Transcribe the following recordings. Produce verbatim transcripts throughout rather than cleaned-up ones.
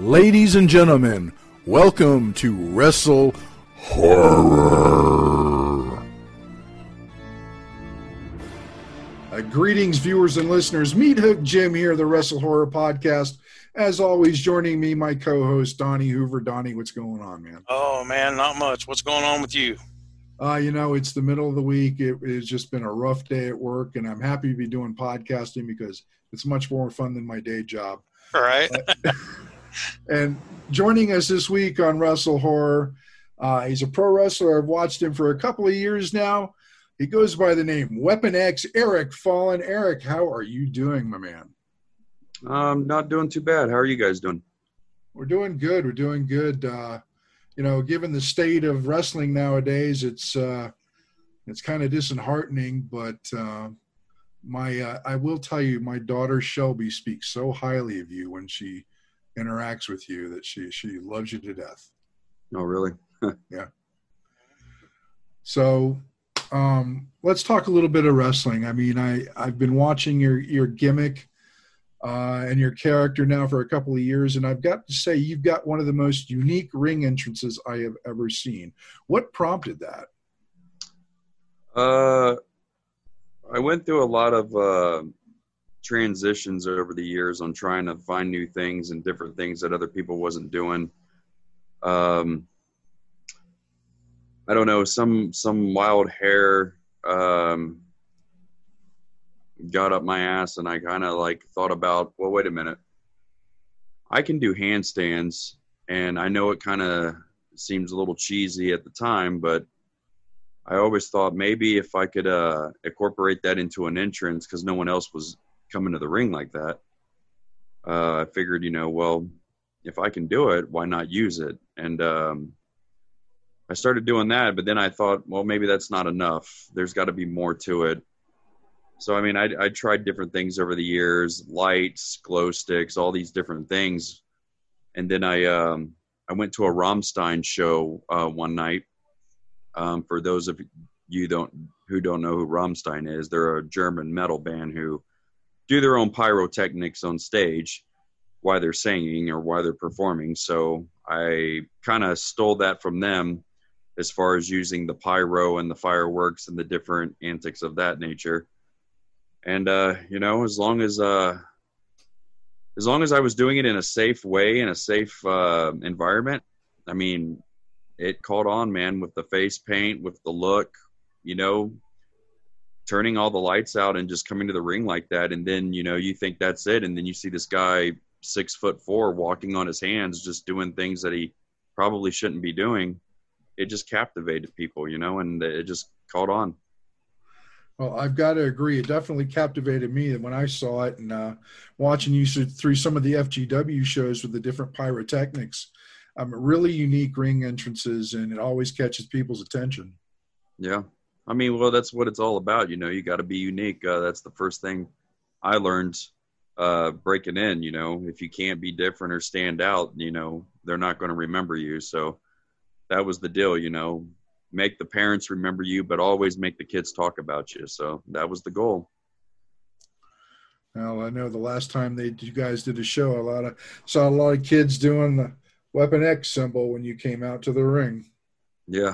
Ladies and gentlemen, welcome to Wrestle Horror. Uh, greetings, viewers and listeners. Meat Hook Jim here, the Wrestle Horror Podcast. As always, joining me, my co-host, Donnie Hoover. Donnie, what's going on, man? Oh, man, not much. What's going on with you? Uh, you know, it's the middle of the week. It, it's just been a rough day at work, and I'm happy to be doing podcasting because it's much more fun than my day job. All right. Uh, and joining us this week on Wrestle Horror, uh, he's a pro wrestler. I've watched him for a couple of years now. He goes by the name Weapon X, Eric Fallen. Eric, how are you doing, my man? Um, not doing too bad. How are you guys doing? We're doing good. We're doing good. Uh, you know, given the state of wrestling nowadays, it's uh, it's kind of disheartening. But uh, my uh, I will tell you, my daughter Shelby speaks so highly of you when she interacts with you that she she loves you to death. Oh, really? Yeah. So um, let's talk a little bit of wrestling. I mean, I I've been watching your your gimmick. Uh, and your character now for a couple of years, and I've got to say you've got one of the most unique ring entrances I have ever seen. What prompted that? Uh, I went through a lot of uh, transitions over the years on trying to find new things and different things that other people wasn't doing. Um, I don't know, some some wild hair um, got up my ass, and I kind of like thought about, well, wait a minute. I can do handstands, and I know it kind of seems a little cheesy at the time, but I always thought maybe if I could uh, incorporate that into an entrance, because no one else was coming to the ring like that. Uh, I figured, you know, well, if I can do it, why not use it? And um, I started doing that, but then I thought, well, maybe that's not enough. There's got to be more to it. So, I mean, I, I tried different things over the years, lights, glow sticks, all these different things. And then I um, I went to a Rammstein show uh, one night. Um, for those of you don't who don't know who Rammstein is, they're a German metal band who do their own pyrotechnics on stage while they're singing or while they're performing. So I kind of stole that from them as far as using the pyro and the fireworks and the different antics of that nature. And, uh, you know, as long as, uh, as long as I was doing it in a safe way, in a safe, uh, environment, I mean, it caught on, man, with the face paint, with the look, you know, turning all the lights out and just coming to the ring like that. And then, you know, you think that's it. And then you see this guy six foot four walking on his hands, just doing things that he probably shouldn't be doing. It just captivated people, you know, and it just caught on. Well, I've got to agree. It definitely captivated me when I saw it, and uh, watching you through some of the F G W shows with the different pyrotechnics. Um, really unique ring entrances, and it always catches people's attention. Yeah. I mean, well, that's what it's all about. You know, you got to be unique. Uh, that's the first thing I learned uh, breaking in. You know, if you can't be different or stand out, you know, they're not going to remember you. So that was the deal, you know. Make the parents remember you, but always make the kids talk about you. So that was the goal. Well, I know the last time they you guys did a show, a lot of saw a lot of kids doing the Weapon X symbol when you came out to the ring. Yeah.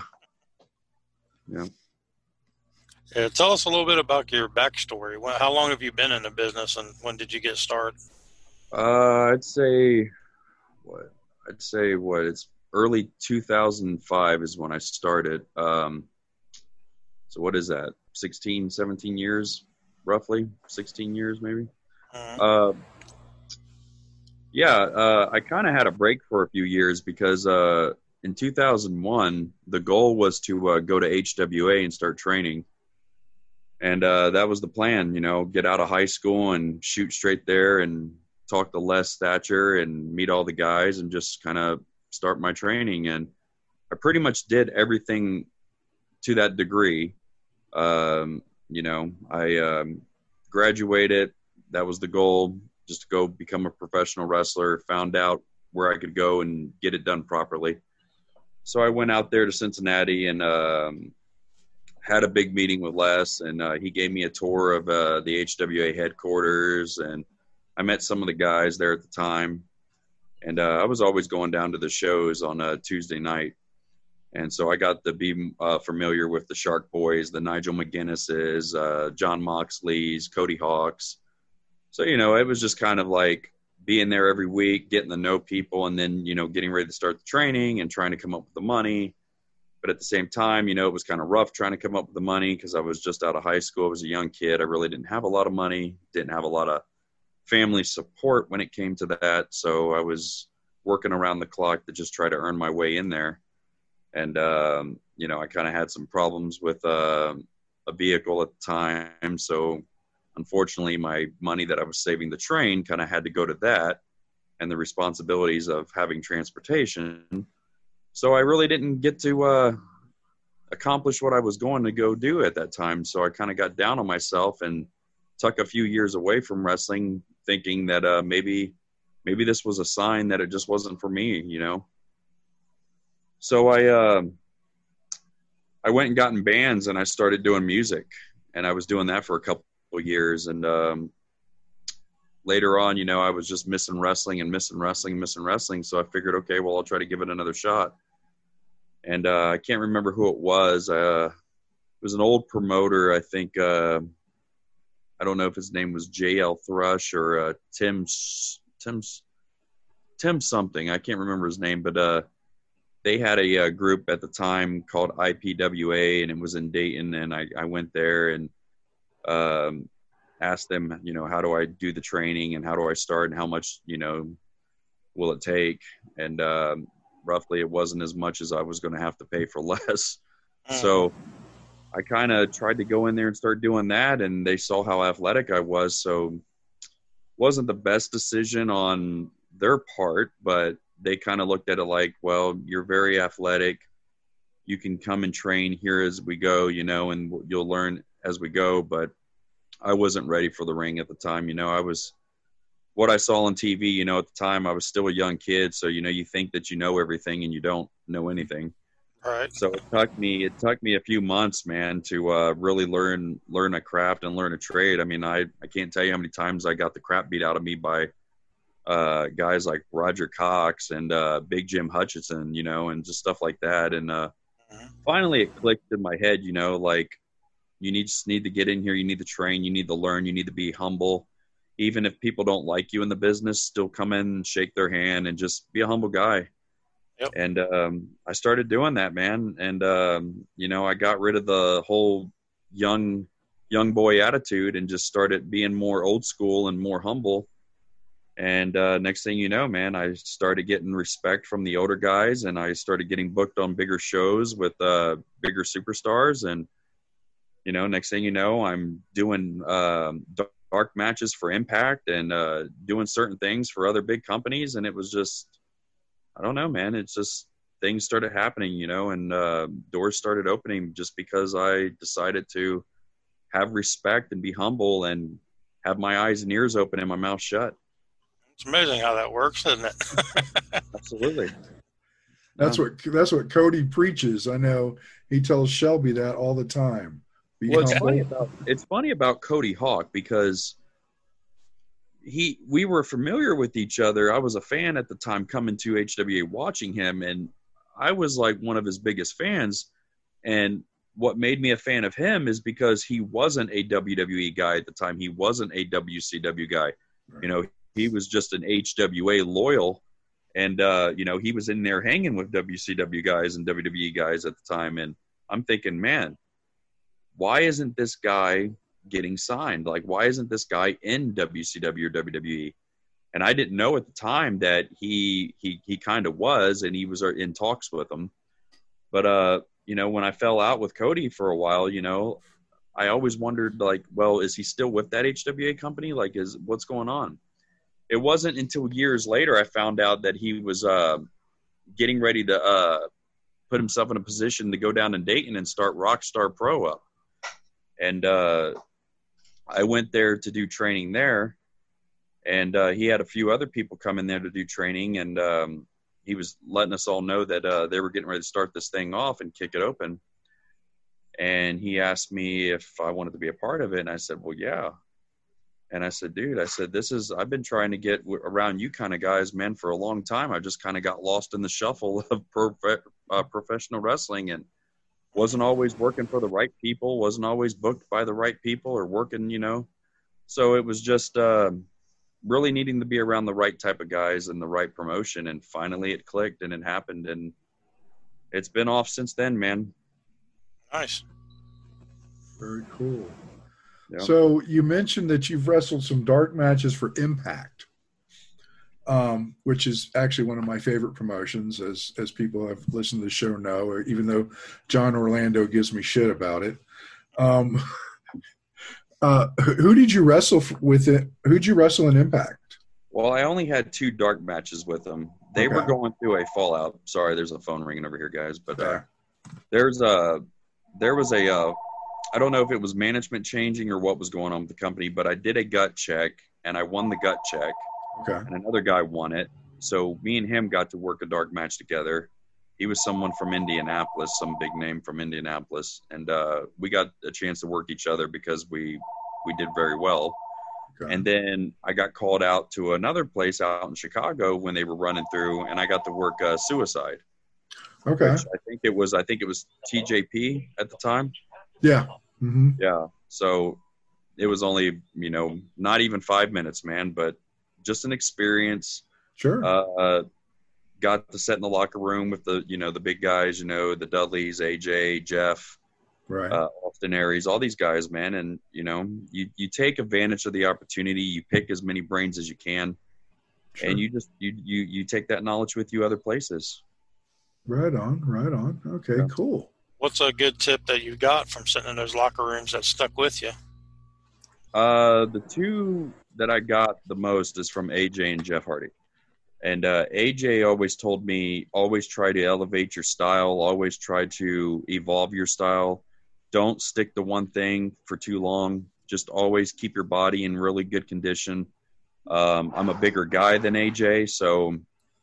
Yeah. Yeah, tell us a little bit about your backstory. How long have you been in the business, and when did you get started? Uh, I'd say what? I'd say what? It's early two thousand five is when I started. Um, so what is that? sixteen, seventeen years, roughly sixteen years, maybe. Mm-hmm. Uh, yeah. Uh, I kind of had a break for a few years because, uh, in two thousand one, the goal was to, uh, go to H W A and start training. And, uh, that was the plan, you know, get out of high school and shoot straight there and talk to Les Thatcher and meet all the guys and just kind of start my training. And I pretty much did everything to that degree. Um, you know, I um, graduated. That was the goal, just to go become a professional wrestler. Found out where I could go and get it done properly. So I went out there to Cincinnati and um, had a big meeting with Les, and uh, he gave me a tour of uh, the H W A headquarters, and I met some of the guys there at the time. And uh, I was always going down to the shows on a Tuesday night. And so I got to be uh, familiar with the Shark Boys, the Nigel McGuinnesses, uh, John Moxley's, Cody Hawks. So, you know, it was just kind of like being there every week, getting to know people, and then, you know, getting ready to start the training and trying to come up with the money. But at the same time, you know, it was kind of rough trying to come up with the money because I was just out of high school. I was a young kid. I really didn't have a lot of money, didn't have a lot of family support when it came to that. So I was working around the clock to just try to earn my way in there. And, um, you know, I kind of had some problems with uh, a vehicle at the time. So unfortunately, my money that I was saving to train kind of had to go to that and the responsibilities of having transportation. So I really didn't get to uh, accomplish what I was going to go do at that time. So I kind of got down on myself and took a few years away from wrestling, thinking that uh, maybe maybe this was a sign that it just wasn't for me, you know. So I uh, I went and got in bands and I started doing music, and I was doing that for a couple of years. And um, later on, you know, I was just missing wrestling and missing wrestling, and missing wrestling. So I figured, okay, well, I'll try to give it another shot. And uh, I can't remember who it was. Uh, it was an old promoter, I think. Uh, I don't know if his name was J L Thrush or uh, Tim Tim's Tim something. I can't remember his name, but uh, they had a, a group at the time called I P W A, and it was in Dayton. And I, I went there and um, asked them, you know, how do I do the training and how do I start and how much, you know, will it take? And um, roughly it wasn't as much as I was going to have to pay for less. So I kind of tried to go in there and start doing that, and they saw how athletic I was. So wasn't the best decision on their part, but they kind of looked at it like, well, you're very athletic. You can come and train here as we go, you know, and you'll learn as we go. But I wasn't ready for the ring at the time. You know, I was what I saw on T V, you know, at the time I was still a young kid. So, you know, you think that you know everything and you don't know anything. Right. So it took me, it took me a few months, man, to uh, really learn, learn a craft and learn a trade. I mean, I, I can't tell you how many times I got the crap beat out of me by uh, guys like Roger Cox and uh, Big Jim Hutchinson, you know, and just stuff like that. And uh, mm-hmm. finally it clicked in my head, you know, like you need, just need to get in here. You need to train, you need to learn, you need to be humble. Even if people don't like you in the business, still come in and shake their hand and just be a humble guy. Yep. And um, I started doing that, man. And, um, you know, I got rid of the whole young, young boy attitude and just started being more old school and more humble. And uh, next thing you know, man, I started getting respect from the older guys, and I started getting booked on bigger shows with uh, bigger superstars. And, you know, next thing you know, I'm doing um, dark matches for Impact and uh, doing certain things for other big companies. And it was just, I don't know, man. It's just things started happening, you know, and uh, doors started opening just because I decided to have respect and be humble and have my eyes and ears open and my mouth shut. It's amazing how that works, isn't it? Absolutely. That's what that's what Cody preaches. I know he tells Shelby that all the time. Be well, it's funny, about, it's funny about Cody Hawk because he we were familiar with each other. I was a fan at the time coming to H W A watching him, and I was like one of his biggest fans. And what made me a fan of him is because he wasn't a W W E guy at the time. He wasn't a W C W guy. Right. You know, he was just an H W A loyal. And, uh, you know, he was in there hanging with W C W guys and W W E guys at the time. And I'm thinking, man, why isn't this guy getting signed? Like, why isn't this guy in W C W or W W E? And I didn't know at the time that he he he kind of was, and he was in talks with them. But, uh, you know, when I fell out with Cody for a while, you know, I always wondered, like, well, is he still with that H W A company? Like, is what's going on? It wasn't until years later I found out that he was uh, getting ready to uh, put himself in a position to go down to Dayton and start Rockstar Pro up. And uh, I went there to do training there. And uh, he had a few other people come in there to do training. And um, he was letting us all know that uh, they were getting ready to start this thing off and kick it open. And he asked me if I wanted to be a part of it. And I said, well, yeah. And I said, dude, I said, this is, I've been trying to get w- around you kind of guys, man, for a long time. I just kind of got lost in the shuffle of prof- uh, professional wrestling and wasn't always working for the right people, wasn't always booked by the right people or working, you know. So it was just uh, really needing to be around the right type of guys and the right promotion. And finally it clicked and it happened. And it's been off since then, man. Nice. Very cool. Yeah. So you mentioned that you've wrestled some dark matches for Impact, um, which is actually one of my favorite promotions, as as people have listened to the show know, or even though John Orlando gives me shit about it. Um, uh, who did you wrestle with it? Who did you wrestle in Impact? Well, I only had two dark matches with them. They Okay. were going through a fallout. Sorry, there's a phone ringing over here, guys. But uh, Yeah. there's a there was a uh, I don't know if it was management changing or what was going on with the company, but I did a gut check and I won the gut check, Okay. and another guy won it. So me and him got to work a dark match together. He was someone from Indianapolis, some big name from Indianapolis, and uh, we got a chance to work each other because we we did very well. Okay. And then I got called out to another place out in Chicago when they were running through, and I got to work uh, Suicide. Okay. Which I think it was. I think it was T J P at the time. Yeah. Mm-hmm. Yeah. So it was only, you know, not even five minutes, man, but just an experience. Sure. Uh, got to sit in the locker room with the, you know, the big guys, you know, the Dudleys, A J, Jeff, right. uh, Austin Aries, all these guys, man. And, you know, you, you take advantage of the opportunity. You pick as many brains as you can. Sure. And you just, you, you, you take that knowledge with you other places. Right on. Right on. Okay, Yeah. cool. What's a good tip that you got from sitting in those locker rooms that stuck with you? Uh, the two that I got the most is from A J and Jeff Hardy. And uh, A J always told me, always try to elevate your style, always try to evolve your style. Don't stick to one thing for too long. Just always keep your body in really good condition. Um, I'm a bigger guy than A J, so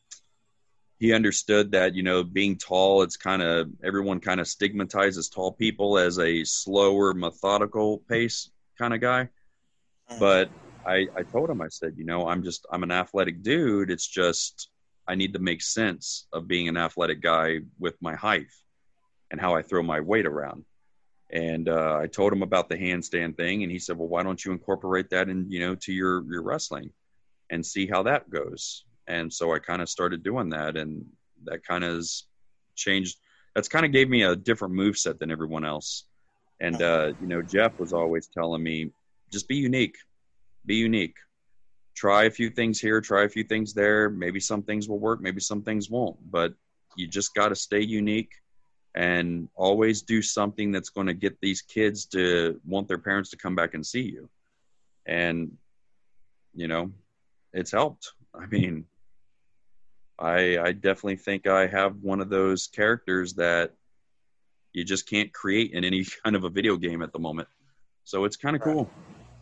he understood that, you know, being tall, it's kind of, everyone kind of stigmatizes tall people as a slower, methodical pace kind of guy. But I, I told him, I said, you know, I'm just, I'm an athletic dude. It's just, I need to make sense of being an athletic guy with my height and how I throw my weight around. And uh, I told him about the handstand thing. And he said, well, why don't you incorporate that in, you know, to your, your wrestling and see how that goes. And so I kind of started doing that, and that kind of has changed. That's kind of gave me a different moveset than everyone else. And, uh, you know, Jeff was always telling me, just be unique, be unique. Try a few things here, try a few things there. Maybe some things will work, maybe some things won't. But you just got to stay unique and always do something that's going to get these kids to want their parents to come back and see you. And, you know, it's helped. I mean, I, I definitely think I have one of those characters that you just can't create in any kind of a video game at the moment. So it's kind of cool.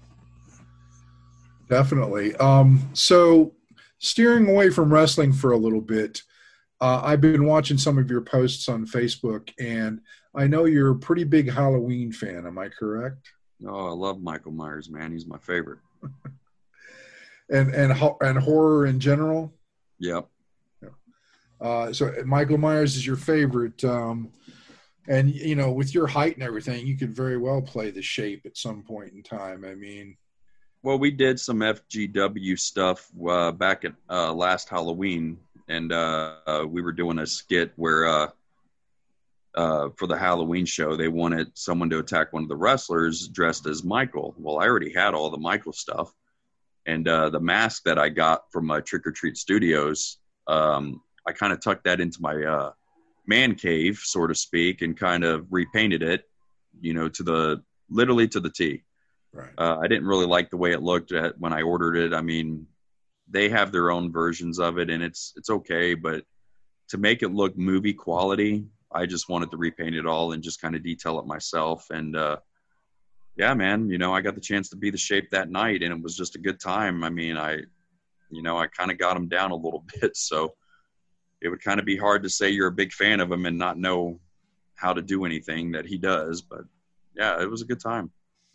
Definitely. Um, so steering away from wrestling for a little bit, uh, I've been watching some of your posts on Facebook, and I know you're a pretty big Halloween fan. Am I correct? Oh, I love Michael Myers, man. He's my favorite. and and ho- and horror in general. Yep. Uh, so Michael Myers is your favorite, um, and you know, with your height and everything, you could very well play the Shape at some point in time. I mean, well, we did some F G W stuff uh, back at uh, last Halloween, and uh, uh, we were doing a skit where uh, uh, for the Halloween show, they wanted someone to attack one of the wrestlers dressed as Michael. Well, I already had all the Michael stuff, and uh, the mask that I got from uh, Trick or Treat Studios. Um, I kind of tucked that into my uh, man cave, so to speak, and kind of repainted it, you know, to the literally to the T. right. Uh, I didn't really like the way it looked at when I ordered it. I mean, they have their own versions of it, and it's it's okay, but to make it look movie quality, I just wanted to repaint it all and just kind of detail it myself. And uh, yeah, man, you know, I got the chance to be the Shape that night, and it was just a good time. I mean, I, you know, I kind of got him down a little bit, so it would kind of be hard to say you're a big fan of him and not know how to do anything that he does. But yeah, it was a good time.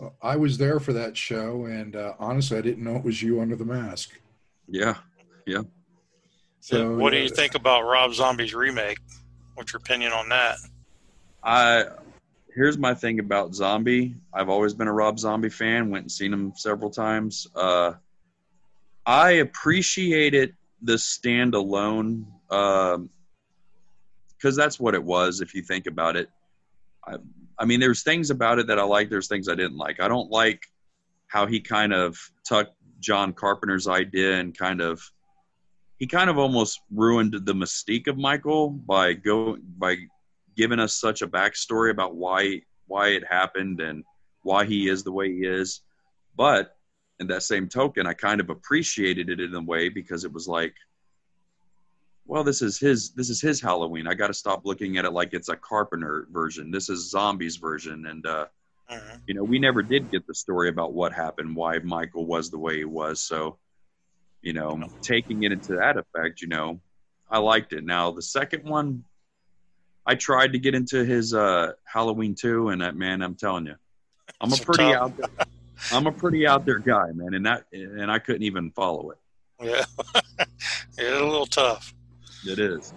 I was there for that show, and uh, honestly, I didn't know it was you under the mask. Yeah, yeah. So, what yeah. do you think about Rob Zombie's remake? What's your opinion on that? I here's my thing about Zombie. I've always been a Rob Zombie fan. Went and seen him several times. Uh, I appreciated the standalone because um, that's what it was. If you think about it, I, I mean, there's things about it that I like. There's things I didn't like. I don't like how he kind of tucked John Carpenter's idea and kind of he kind of almost ruined the mystique of Michael by go by giving us such a backstory about why why it happened and why he is the way he is. But in that same token, I kind of appreciated it in a way because it was like, well, this is his this is his Halloween. I got to stop looking at it like it's a Carpenter version. This is Zombie's version, and uh, Mm-hmm. you know, we never did get the story about what happened, why Michael was the way he was. So, you know, taking it into that effect, you know, I liked it. Now the second one, I tried to get into his uh, Halloween two, and that man, I'm telling you, I'm a So pretty tough. out there, I'm a pretty out there guy, man, and that and I couldn't even follow it. Yeah, it's a little tough. It is.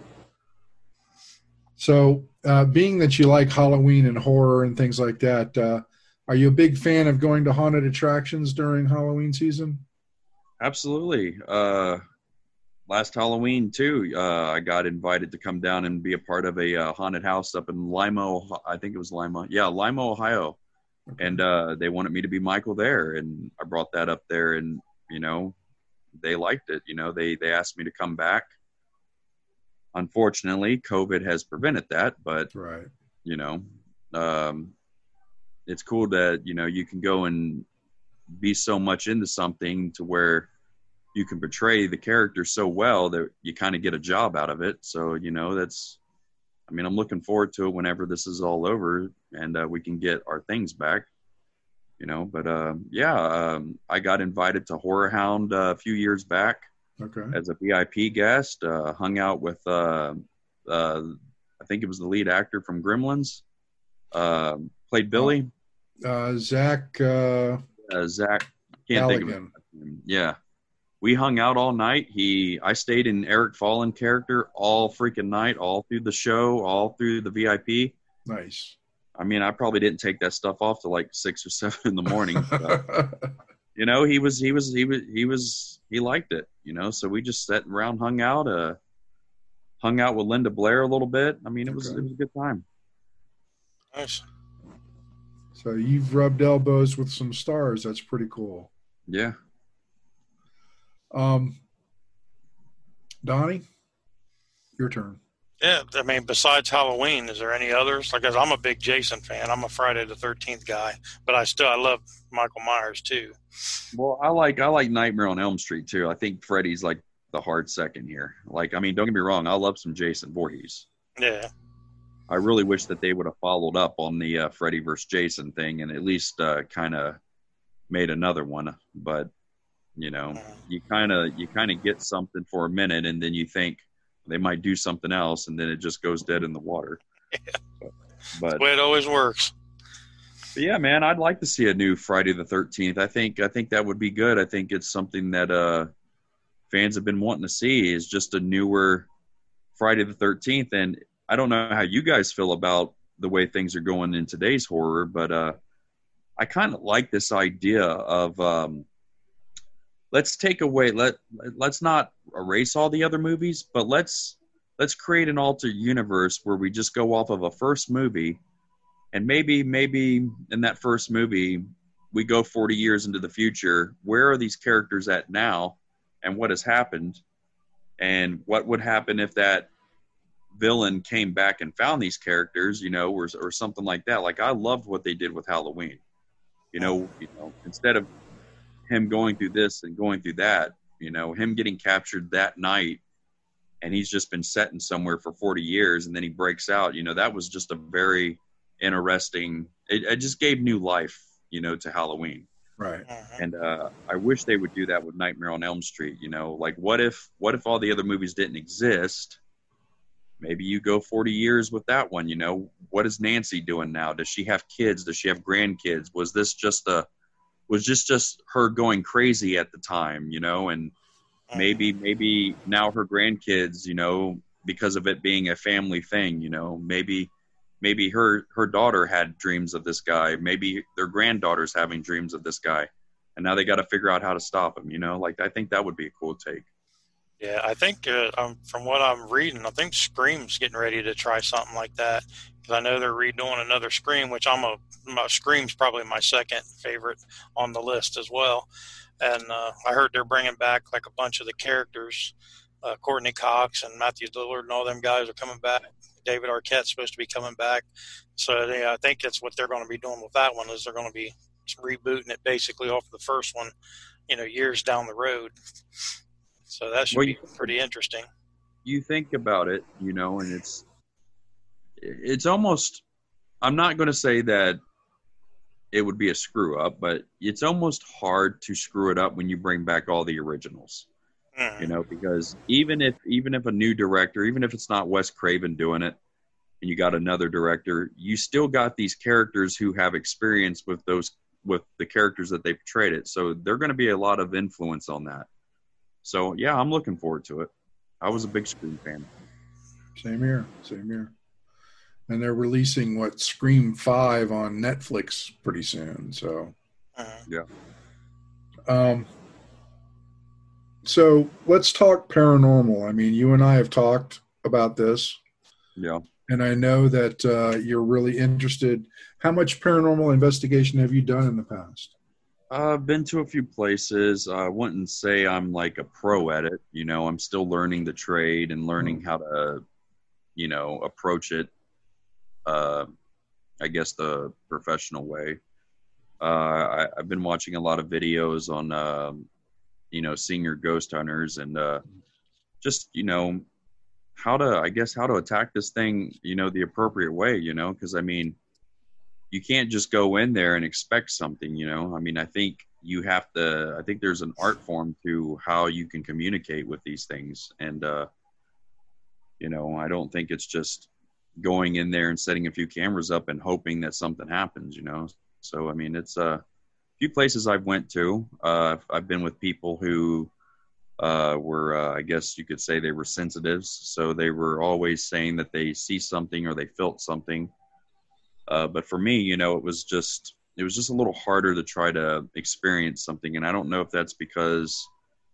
So, uh, being that you like Halloween and horror and things like that, uh, are you a big fan of going to haunted attractions during Halloween season? Absolutely. Uh, last Halloween too, uh, I got invited to come down and be a part of a uh, haunted house up in Lima. I think it was Lima. Yeah, Lima, Ohio. Okay. And uh, they wanted me to be Michael there, and I brought that up there, and you know, they liked it. You know, they they asked me to come back. Unfortunately, COVID has prevented that, but Right. you know, um, it's cool that you know you can go and be so much into something to where you can portray the character so well that you kind of get a job out of it. So you know, that's. I mean, I'm looking forward to it whenever this is all over and uh, we can get our things back. You know, but uh, yeah, um, I got invited to Horror Hound uh, a few years back. Okay. As a V I P guest, uh, hung out with, uh, uh, I think it was the lead actor from Gremlins, uh, played Billy. Uh, Zach uh, Uh, Zach, can't think of Galligan. it. Yeah. We hung out all night. He, I stayed in Eric Fallen character all freaking night, all through the show, all through the V I P. Nice. I mean, I probably didn't take that stuff off till like six or seven in the morning. But, uh, you know, he was, he was, he was, he was, he liked it, you know, so we just sat around, hung out, uh, hung out with Linda Blair a little bit. I mean, it was, Okay. it was a good time. Nice. So you've rubbed elbows with some stars. That's pretty cool. Yeah. Um, Donnie, your turn. Yeah, I mean, besides Halloween, is there any others? Like, I'm a big Jason fan. I'm a Friday the thirteenth guy, but I still I love Michael Myers too. Well, I like, I like Nightmare on Elm Street too. I think Freddy's like the hard second here. Like, I mean, don't get me wrong. I love some Jason Voorhees. Yeah, I really wish that they would have followed up on the uh, Freddy versus Jason thing and at least uh, kind of made another one. But you know, you kind of you kind of get something for a minute, and then you think they might do something else, and then it just goes dead in the water. Yeah. But, That's the way it always works. but yeah, man, I'd like to see a new Friday the thirteenth. I think I think that would be good. I think it's something that uh, fans have been wanting to see is just a newer Friday the thirteenth. And I don't know how you guys feel about the way things are going in today's horror, but uh, I kind of like this idea of um, let's take away let let's not erase all the other movies, but let's let's create an alternate universe where we just go off of a first movie, and maybe maybe in that first movie we go forty years into the future. Where are these characters at now, and what has happened, and what would happen if that villain came back and found these characters, you know, or or something like that. Like I loved what they did with Halloween. You know, you know, instead of him going through this and going through that, you know, him getting captured that night and he's just been setting somewhere for forty years and then he breaks out, you know, that was just a very interesting, it, it just gave new life, you know, to Halloween. Right. Mhm. And uh, I wish they would do that with Nightmare on Elm Street, you know, like what if, what if all the other movies didn't exist maybe you go forty years with that one. You know, what is Nancy doing now? Does she have kids? Does she have grandkids? Was this just a, was just, just her going crazy at the time, you know, and maybe, maybe now her grandkids, you know, because of it being a family thing, you know, maybe, maybe her, her daughter had dreams of this guy. Maybe their granddaughter's having dreams of this guy, and now they got to figure out how to stop him, you know, like, I think that would be a cool take. Yeah, I think uh, um, from what I'm reading, I think Scream's getting ready to try something like that, because I know they're redoing another Scream, which I'm a my, Scream's probably my second favorite on the list as well. And uh, I heard they're bringing back like a bunch of the characters. Uh, Courtney Cox and Matthew Lillard and all them guys are coming back. David Arquette's supposed to be coming back. So yeah, I think that's what they're going to be doing with that one, is they're going to be rebooting it basically off the first one, you know, years down the road. So that should well, be pretty interesting. You think about it, you know, and it's it's almost, I'm not going to say that it would be a screw up, but it's almost hard to screw it up when you bring back all the originals. Mm. You know, because even if even if a new director, even if it's not Wes Craven doing it, and you got another director, you still got these characters who have experience with those with the characters that they portrayed it. So they're going to be a lot of influence on that. So, yeah, I'm looking forward to it. I was a big Scream fan. Same here. Same here. And they're releasing, what, Scream five on Netflix pretty soon. So, uh-huh. yeah. Um. So, let's talk paranormal. I mean, you and I have talked about this. Yeah. And I know that uh, you're really interested. How much paranormal investigation have you done in the past? I've been to a few places. I wouldn't say I'm like a pro at it. You know, I'm still learning the trade and learning how to, you know, approach it, uh, I guess, the professional way. Uh, I, I've been watching a lot of videos on, um, you know, senior ghost hunters and uh, just, you know, how to, I guess, how to attack this thing, you know, the appropriate way, you know, because, I mean, you can't just go in there and expect something, you know. I mean, I think you have to, I think there's an art form to how you can communicate with these things. And, uh, you know, I don't think it's just going in there and setting a few cameras up and hoping that something happens, you know. So, I mean, it's uh, a few places I've went to. Uh, I've been with people who uh, were, uh, I guess you could say they were sensitives. So they were always saying that they see something or they felt something. Uh, but for me, you know, it was just, it was just a little harder to try to experience something. And I don't know if that's because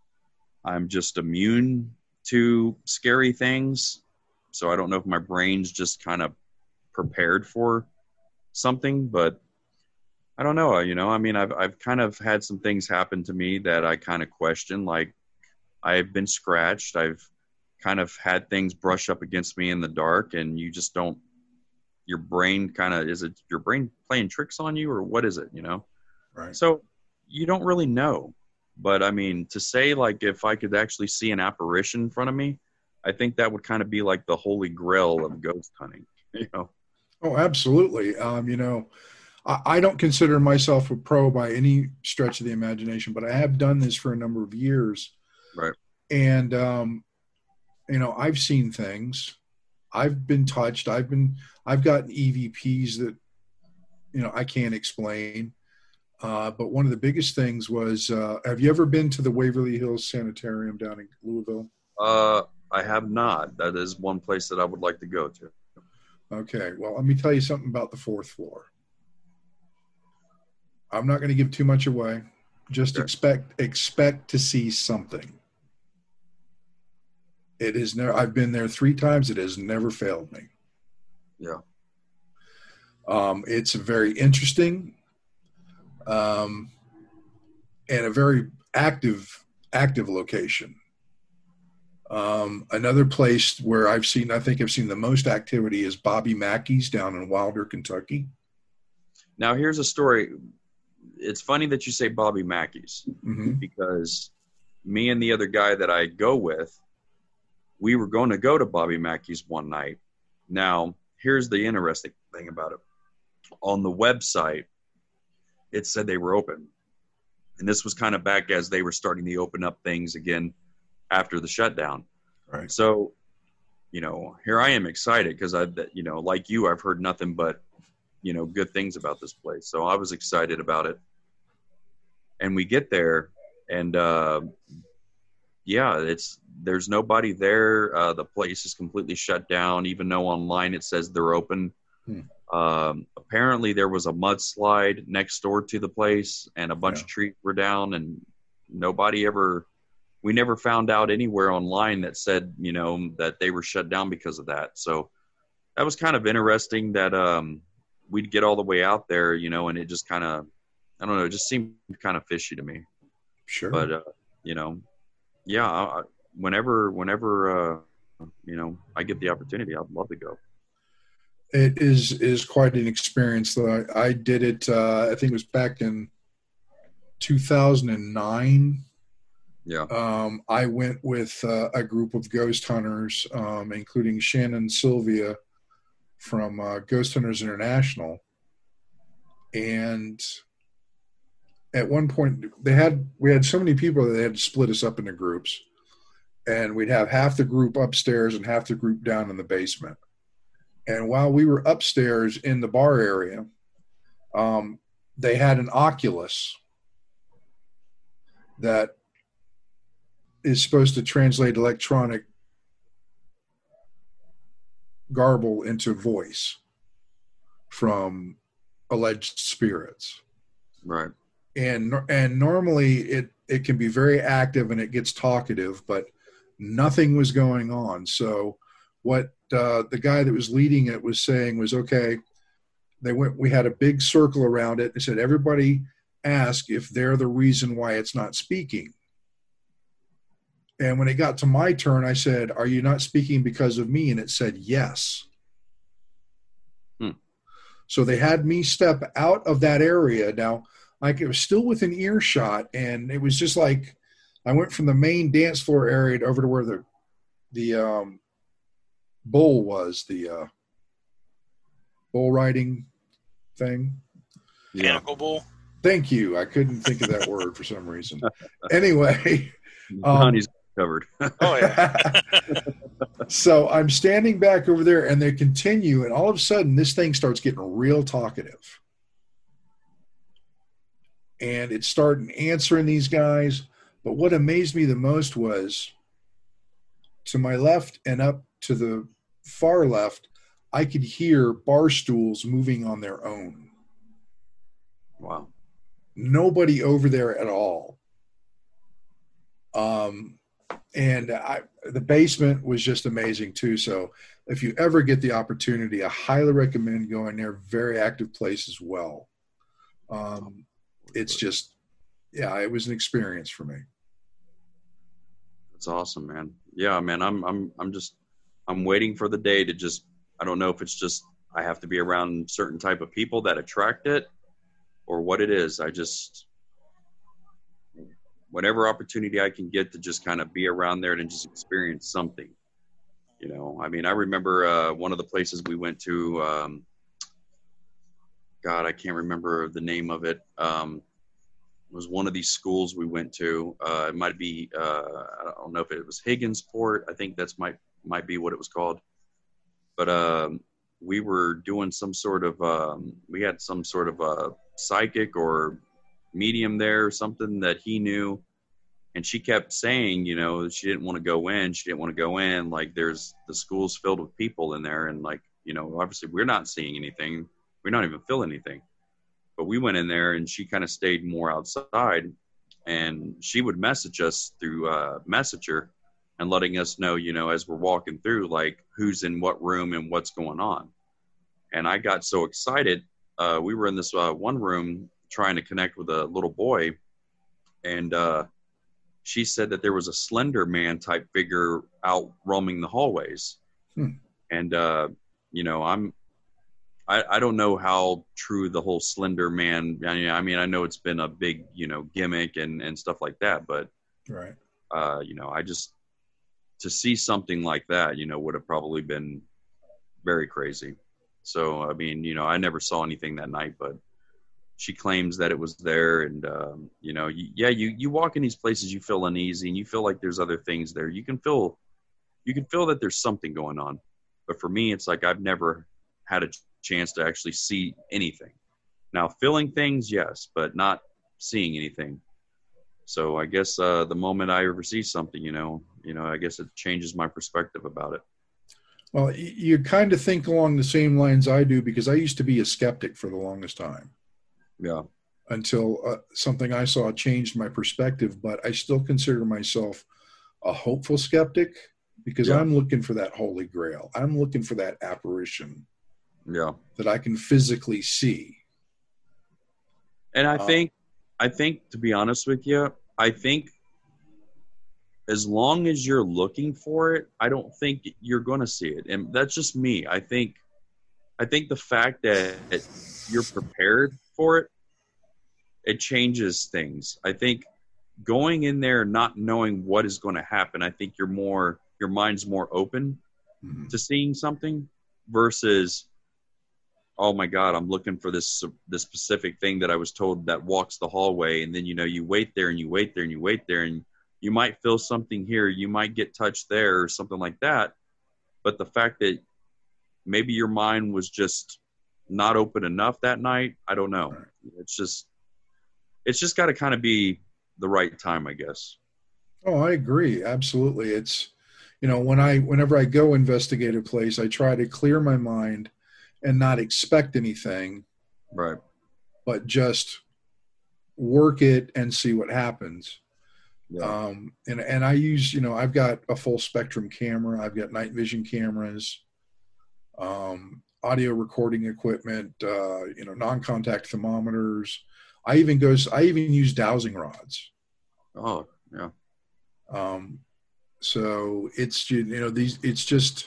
I'm just immune to scary things. So I don't know if my brain's just kind of prepared for something, but I don't know. You know, I mean, I've, I've kind of had some things happen to me that I kind of question, like I've been scratched. I've kind of had things brush up against me in the dark, and you just don't, your brain kind of, is it your brain playing tricks on you, or what is it, you know? Right. So you don't really know. But I mean, to say like if I could actually see an apparition in front of me, I think that would kind of be like the holy grail of ghost hunting, you know? Oh, absolutely. Um, you know, I, I don't consider myself a pro by any stretch of the imagination, but I have done this for a number of years. Right. And, um, you know, I've seen things. I've been touched. I've been, I've gotten E V Ps that, you know, I can't explain. Uh, but one of the biggest things was, uh, have you ever been to the Waverly Hills Sanitarium down in Louisville? Uh, I have not. That is one place that I would like to go to. Okay. Well, let me tell you something about the fourth floor. I'm not going to give too much away. Just okay. expect, expect to see something. It is never, I've been there three times. It has never failed me. Yeah. Um, it's very interesting. Um, and a very active, active location. Um, another place where I've seen, I think I've seen the most activity is Bobby Mackey's down in Wilder, Kentucky. Now here's a story. It's funny that you say Bobby Mackey's mm-hmm. because me and the other guy that I go with, we were going to go to Bobby Mackey's one night. Now, here's the interesting thing about it. On the website, it said they were open. And this was kind of back as they were starting to open up things again after the shutdown. Right. So you know, here I am excited because I, you know, like you, I've heard nothing but, you know, good things about this place. So I was excited about it. And we get there, and uh, yeah, it's there's nobody there. Uh, the place is completely shut down, even though online it says they're open. Hmm. Um, apparently, there was a mudslide next door to the place, and a bunch yeah. of trees were down, and nobody ever. We never found out anywhere online that said, you know, that they were shut down because of that. So that was kind of interesting that um, we'd get all the way out there, you know, and it just kind of, I don't know, it just seemed kind of fishy to me. Sure. But, uh, you know, yeah, I, whenever, whenever, uh, you know, I get the opportunity, I'd love to go. It is, is quite an experience though. I, I did it, uh, I think it was back in two thousand nine. Yeah. Um, I went with uh, a group of ghost hunters, um, including Shannon Sylvia from uh, Ghost Hunters International. And at one point they had, we had so many people that they had to split us up into groups, and we'd have half the group upstairs and half the group down in the basement. And while we were upstairs in the bar area, um, they had an Oculus that is supposed to translate electronic garble into voice from alleged spirits. Right. And and normally it, it can be very active and it gets talkative, but nothing was going on. So what uh, the guy that was leading it was saying was, okay, they went, we had a big circle around it and said, everybody ask if they're the reason why it's not speaking. And when it got to my turn, I said, are you not speaking because of me? And it said, yes. Hmm. So they had me step out of that area. Now, like, it was still within earshot, and it was just like I went from the main dance floor area to over to where the the um, bull was, the uh, bull riding thing. Mechanical bull. Thank you. I couldn't think of that word for some reason. Anyway. Um, covered. Oh yeah. So I'm standing back over there, and they continue, and all of a sudden this thing starts getting real talkative, and it started answering these guys. But what amazed me the most was, to my left and up to the far left, I could hear bar stools moving on their own. Wow. Nobody over there at all. Um, and I, the basement was just amazing too. So if you ever get the opportunity, I highly recommend going there. Very active place as well. Um, it's just, yeah, it was an experience for me. That's awesome, man. Yeah, man. I'm, I'm, I'm just, I'm waiting for the day to just, I don't know if it's just, I have to be around certain type of people that attract it or what it is. I just, whatever opportunity I can get to just kind of be around there and just experience something, you know. I mean, I remember uh, one of the places we went to, um, God, I can't remember the name of it. Um, it was one of these schools we went to. Uh, it might be, uh, I don't know if it was Higginsport. I think that's might, might be what it was called. But um, we were doing some sort of, um, we had some sort of a psychic or medium there or something that he knew, and she kept saying, you know, she didn't want to go in she didn't want to go in like, there's the school's filled with people in there, and like, you know, obviously we're not seeing anything, we're not even feeling anything. But we went in there, and she kind of stayed more outside, and she would message us through uh Messenger and letting us know, you know, as we're walking through, like who's in what room and what's going on. And I got so excited. Uh we were in this uh, one room trying to connect with a little boy, and uh she said that there was a Slender Man type figure out roaming the hallways. hmm. And uh you know, I'm I, I don't know how true the whole Slender Man, I mean, I mean I know it's been a big, you know, gimmick and and stuff like that, but right uh you know, I just, to see something like that, you know, would have probably been very crazy. So I mean, you know, I never saw anything that night, but she claims that it was there. And, um, you know, you, yeah, you, you walk in these places, you feel uneasy, and you feel like there's other things there. You can feel, you can feel that there's something going on. But for me, it's like I've never had a chance to actually see anything. Now, feeling things, yes, but not seeing anything. So I guess uh, the moment I ever see something, you know, you know, I guess it changes my perspective about it. Well, you kind of think along the same lines I do, because I used to be a skeptic for the longest time. Yeah. Until uh, something I saw changed my perspective, but I still consider myself a hopeful skeptic, because yeah. I'm looking for that holy grail. I'm looking for that apparition. Yeah. That I can physically see. And I think, um, I think to be honest with you, I think as long as you're looking for it, I don't think you're going to see it. And that's just me. I think, I think the fact that you're prepared for it, it changes things. I think going in there not knowing what is going to happen, I think you're more, your mind's more open mm-hmm. to seeing something versus, oh my God, I'm looking for this, this specific thing that I was told that walks the hallway. And then, you know, you wait there and you wait there and you wait there and you might feel something here. You might get touched there or something like that. But the fact that maybe your mind was just not open enough that night, I don't know. It's just, it's just got to kind of be the right time, I guess. Oh, I agree. Absolutely. It's, you know, when I, whenever I go investigate a place, I try to clear my mind and not expect anything. Right. But just work it and see what happens. Yeah. Um, and, and I use, you know, I've got a full spectrum camera. I've got night vision cameras, um, audio recording equipment, uh, you know, non-contact thermometers. I even goes, I even use dowsing rods. Oh, yeah. Um, so it's, you know, these, it's just,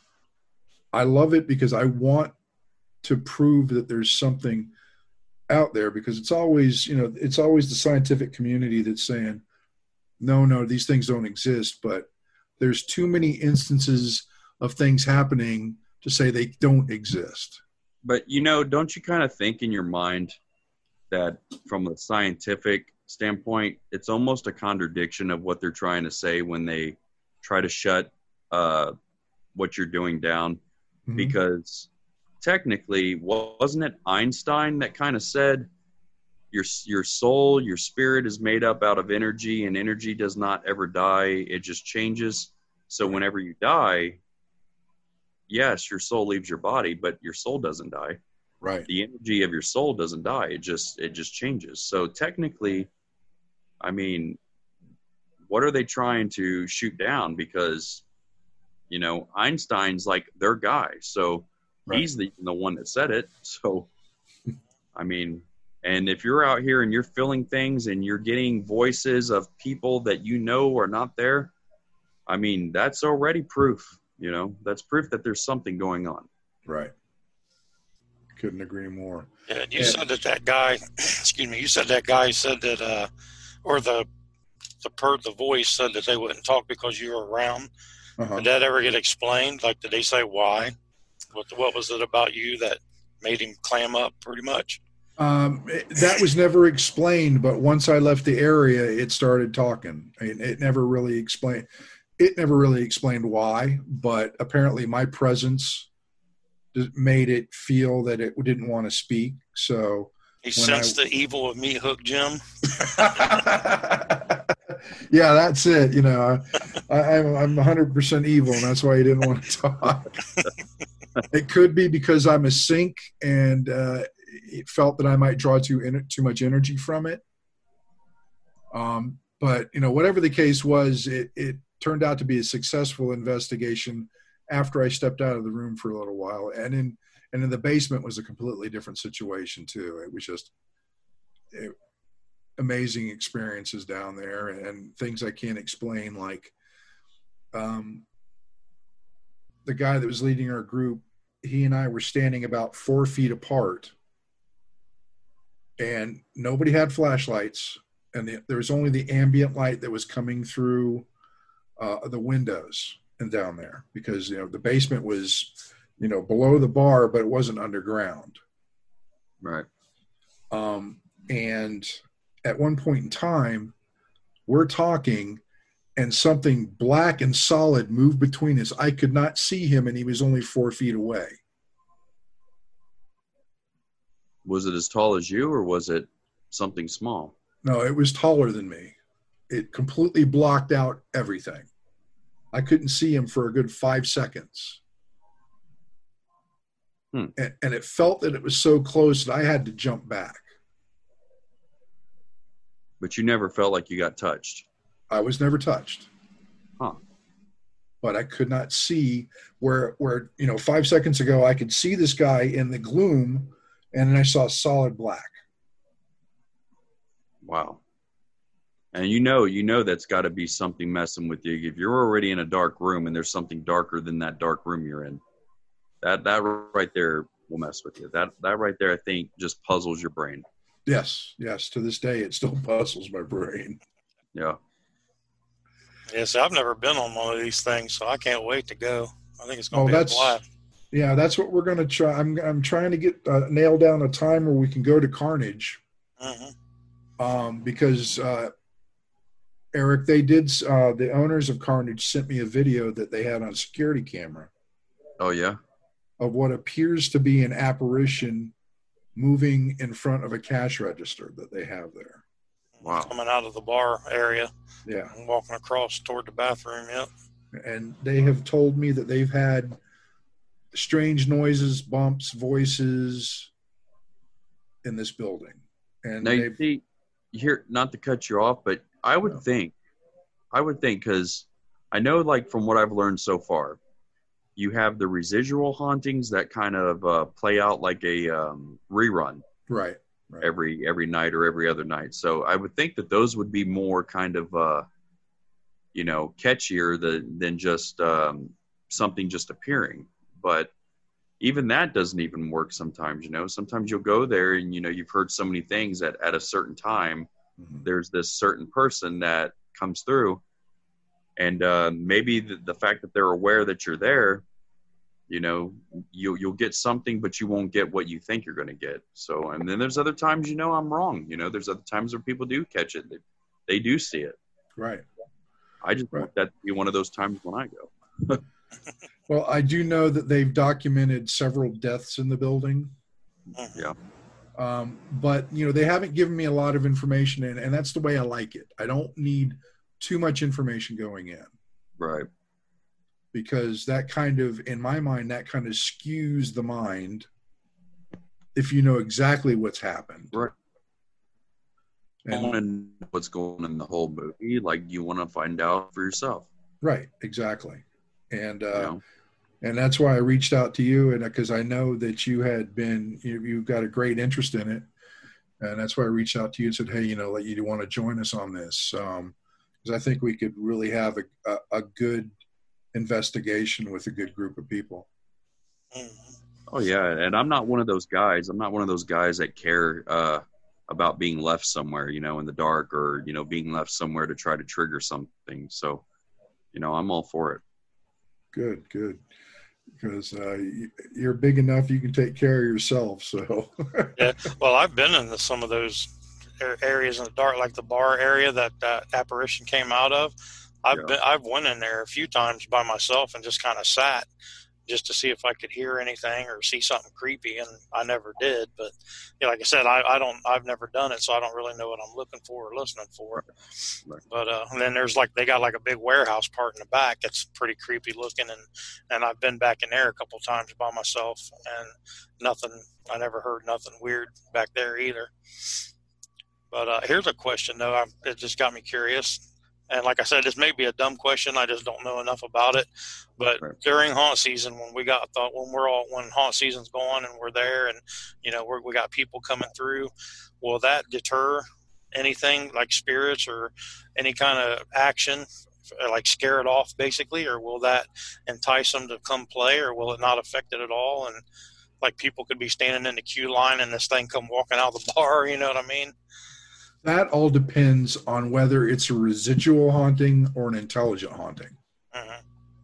I love it because I want to prove that there's something out there, because it's always, you know, it's always the scientific community that's saying, no, no, these things don't exist, but there's too many instances of things happening to say they don't exist. But, you know, don't you kind of think in your mind that from a scientific standpoint, it's almost a contradiction of what they're trying to say when they try to shut uh, what you're doing down? Mm-hmm. Because technically, wasn't it Einstein that kind of said your your soul, your spirit is made up out of energy, and energy does not ever die. It just changes. So whenever you die, yes, your soul leaves your body, but your soul doesn't die. Right. The energy of your soul doesn't die. It just it just changes. So technically, I mean, what are they trying to shoot down? Because, you know, Einstein's like their guy. So right. he's the, the one that said it. So, I mean, and if you're out here and you're feeling things and you're getting voices of people that you know are not there, I mean, that's already proof, you know, that's proof that there's something going on. Right. Couldn't agree more. Yeah, and you and, said that that guy, excuse me, you said that guy said that, uh, or the the per the voice said that they wouldn't talk because you were around. Uh-huh. Did that ever get explained? Like, did they say why? What what was it about you that made him clam up, pretty much? Um, it, that was never explained, but once I left the area, it started talking. It, it never really explained. It never really explained why, but apparently my presence made it feel that it didn't want to speak. So he sensed I, the evil of Meat Hook Jim. Yeah, that's it. You know, I, I, I'm I'm one hundred percent evil, and that's why he didn't want to talk. It could be because I'm a sink, and uh, it felt that I might draw too too much energy from it. Um, but you know, whatever the case was, it it turned out to be a successful investigation. After I stepped out of the room for a little while, and in and in the basement was a completely different situation too. It was just it, amazing experiences down there, and things I can't explain. Like um, the guy that was leading our group, he and I were standing about four feet apart, and nobody had flashlights, and the, there was only the ambient light that was coming through uh, the windows and down there, because, you know, the basement was, you know, below the bar, but it wasn't underground. Right. Um, and at one point in time, we're talking, and something black and solid moved between us. I could not see him, and he was only four feet away. Was it as tall as you, or was it something small? No, it was taller than me. It completely blocked out everything. I couldn't see him for a good five seconds. Hmm. And, and it felt that it was so close that I had to jump back. But you never felt like you got touched. I was never touched. Huh. But I could not see where, where, you know, five seconds ago, I could see this guy in the gloom, and then I saw solid black. Wow. And you know, you know that's got to be something messing with you. If you're already in a dark room and there's something darker than that dark room you're in, that that right there will mess with you. That that right there, I think, just puzzles your brain. Yes, yes. To this day, it still puzzles my brain. Yeah. Yes, I've never been on one of these things, so I can't wait to go. I think it's going to Oh, be a that's blast. yeah. That's what we're going to try. I'm I'm trying to get uh, nail down a time where we can go to Carnage, Mm-hmm. um, because uh, Eric, they did. Uh, the owners of Carnage sent me a video that they had on a security camera Oh yeah. of what appears to be an apparition moving in front of a cash register that they have there. Wow. Coming out of the bar area Yeah. and walking across toward the bathroom. Yep. And they have told me that they've had strange noises, bumps, voices in this building. And Now you they've, see, here, not to cut you off, but I would No. think, I would think, because I know, like, from what I've learned so far, you have the residual hauntings that kind of uh, play out like a um, rerun right, right. every every night or every other night. So I would think that those would be more kind of, uh, you know, catchier than, than just um, something just appearing. But even that doesn't even work sometimes, you know. Sometimes you'll go there and, you know, you've heard so many things that at a certain time, Mhm. there's this certain person that comes through. And uh, maybe the, the fact that they're aware that you're there, you know, you, you'll get something, but you won't get what you think you're going to get. So, and then there's other times, you know, I'm wrong. You know, there's other times where people do catch it. They, they do see it. Right. I just Right. want that to be one of those times when I go. Well, I do know that they've documented several deaths in the building. Mhm. Yeah. Um, but, you know, they haven't given me a lot of information, and, and that's the way I like it. I don't need too much information going in, Right. because that kind of, in my mind, that kind of skews the mind if you know exactly what's happened. Right. You want And, to know what's going on in the whole movie. Like, you want to find out for yourself. right, exactly. And, uh, You know? and that's why I reached out to you, and because I know that you had been, you, you've got a great interest in it. And that's why I reached out to you and said, hey, you know, like, you want to join us on this. Um, because I think we could really have a, a, a good investigation with a good group of people. Mhm. Oh yeah, and I'm not one of those guys. I'm not one of those guys that care uh, about being left somewhere, you know, in the dark, or, you know, being left somewhere to try to trigger something. So, you know, I'm all for it. Good, good. Because uh, you- you're big enough, you can take care of yourself. So, Yeah. Well, I've been in the, some of those a- areas in the dark, like the bar area that that apparition came out of. I've Yeah. been, I've went in there a few times by myself and just kind of sat just to see if I could hear anything or see something creepy, and I never did. But yeah, like I said, I, I don't, I've never done it, so I don't really know what I'm looking for or listening for. Right. But uh, and then there's like they got like a big warehouse part in the back that's pretty creepy looking, and and I've been back in there a couple times by myself, and nothing. I never heard nothing weird back there either. But uh, here's a question though. I, it just got me curious. And like I said, this may be a dumb question. I just don't know enough about it. But Right. during haunt season, when we got thought, when we're all, when haunt season's going and we're there, and you know we're, we got people coming through, will that deter anything like spirits or any kind of action, like scare it off basically, or will that entice them to come play, or will it not affect it at all? And like people could be standing in the queue line and this thing come walking out of the bar. You know what I mean? that all depends on whether it's a residual haunting or an intelligent haunting. Mhm.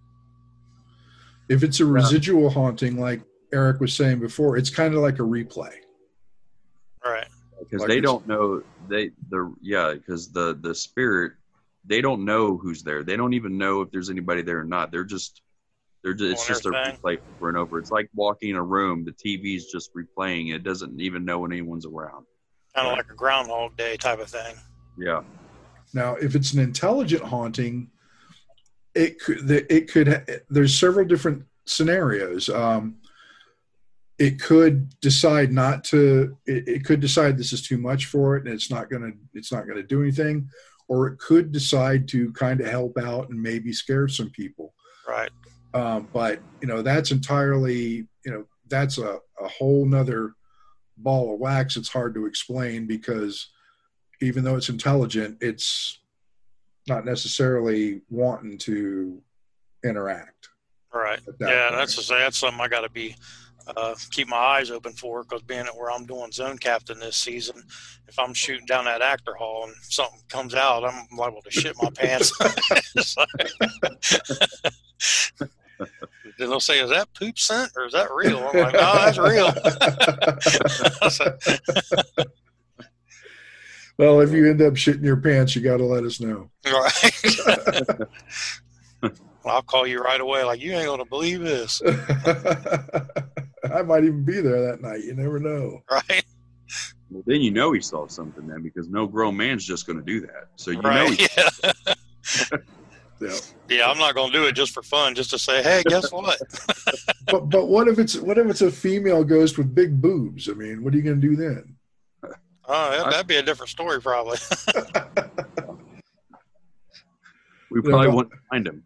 If it's a residual haunting, like Eric was saying before, it's kind of like a replay. Right. Because Like they it's- don't know they the yeah because the the spirit they don't know who's there. They don't even know if there's anybody there or not. They're just, they're just, it's just a replay over and over. It's like walking in a room. The T V's just replaying. It doesn't even know when anyone's around. Kind of like a Groundhog Day type of thing. Yeah. Now, if it's an intelligent haunting, it could, it could, there's several different scenarios. Um, it could decide not to, it, it could decide this is too much for it and it's not going to, it's not going to do anything, or it could decide to kind of help out and maybe scare some people. Right. Um, but, you know, that's entirely, you know, that's a, a whole nother ball of wax. It's hard to explain because even though it's intelligent, it's not necessarily wanting to interact. Right. That yeah, point. that's a, that's something I got to be uh, keep my eyes open for, because being at where I'm doing zone captain this season, if I'm shooting down that actor hall and something comes out, I'm liable to shit my pants. Then they'll say, "Is that poop scent or is that real?" I'm like, "No, that's real." Well, if you end up shitting your pants, you got to let us know. Right. Well, I'll call you right away. Like, you ain't gonna believe this. I might even be there that night. You never know. Right. Well, then you know he saw something then, because no grown man's just going to do that. So you right. know. He- yeah. Yeah. Yeah, I'm not going to do it just for fun, just to say, "Hey, guess what?" But but what if it's what if it's a female ghost with big boobs? I mean, what are you going to do then? Oh, that, that'd be a different story, probably. We probably Yeah. won't find him.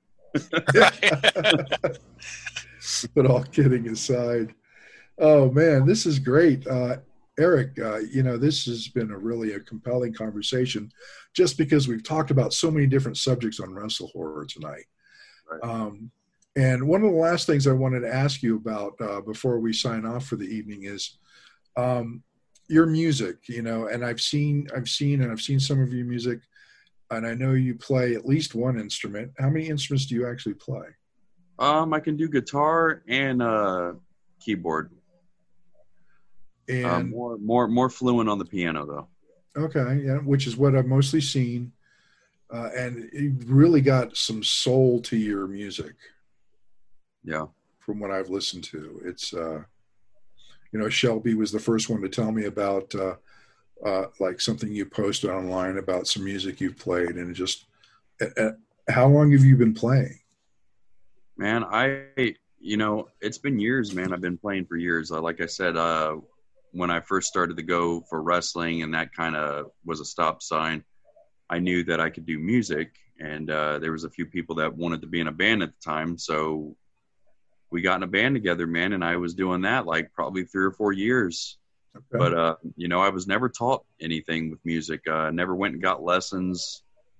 But all kidding aside, oh man, this is great. Uh, Eric, uh, you know, this has been a really a compelling conversation just because we've talked about so many different subjects on Wrestle Horror tonight. Right. Um, and one of the last things I wanted to ask you about uh, before we sign off for the evening is um, your music, you know, and I've seen, I've seen, and I've seen some of your music, and I know you play at least one instrument. How many instruments do you actually play? Um, I can do guitar and uh, keyboard. And Um, more, more, more fluent on the piano though. okay, yeah, which is what I've mostly seen, uh, and you really got some soul to your music. Yeah. From what I've listened to, it's uh, you know, Shelby was the first one to tell me about uh, uh, like something you posted online about some music you've played, and it just uh, uh, how long have you been playing? Man, I, you know, it's been years, man. I've been playing for years. Uh, like I said, uh, when I first started to go for wrestling, and that kind of was a stop sign, I knew that I could do music, and uh, there was a few people that wanted to be in a band at the time. So we got in a band together, man, and I was doing that like probably three or four years. Okay. But, uh, you know, I was never taught anything with music. I uh, never went and got lessons.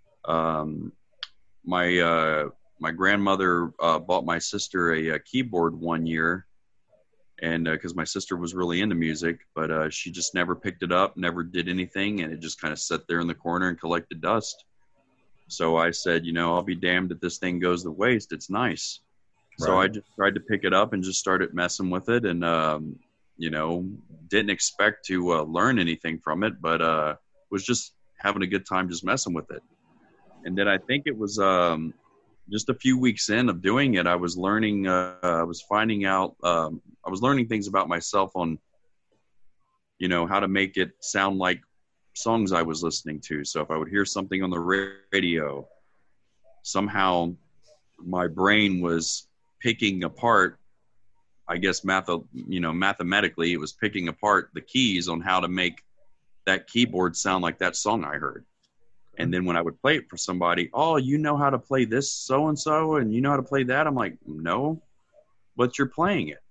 Um, my, uh, my grandmother uh, bought my sister a, a keyboard one year, and because uh, my sister was really into music, but uh, she just never picked it up, never did anything, and it just kind of sat there in the corner and collected dust. So I said, you know, I'll be damned if this thing goes to waste. It's nice. Right. So I just tried to pick it up and just started messing with it, and, um, you know, didn't expect to uh, learn anything from it, but uh, was just having a good time just messing with it. And then I think it was um, just a few weeks in of doing it, I was learning, uh, I was finding out, um, I was learning things about myself on, you know, how to make it sound like songs I was listening to. So if I would hear something on the radio, somehow my brain was picking apart, I guess, math, you know, mathematically, it was picking apart the keys on how to make that keyboard sound like that song I heard. And then when I would play it for somebody, oh, you know how to play this so-and-so, and you know how to play that? I'm like, no, but you're playing it.